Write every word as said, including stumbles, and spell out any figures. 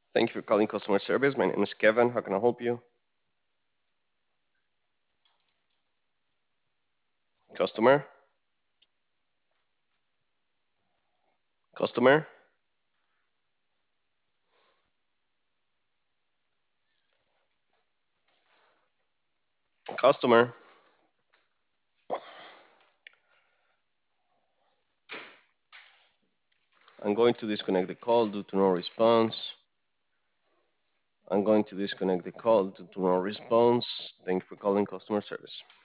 Thank you for calling customer service. My name is Kevin. How can I help you? Customer? Customer? Customer? I'm going to disconnect the call due to no response. I'm going to disconnect the call due to no response. Thank you for calling customer service.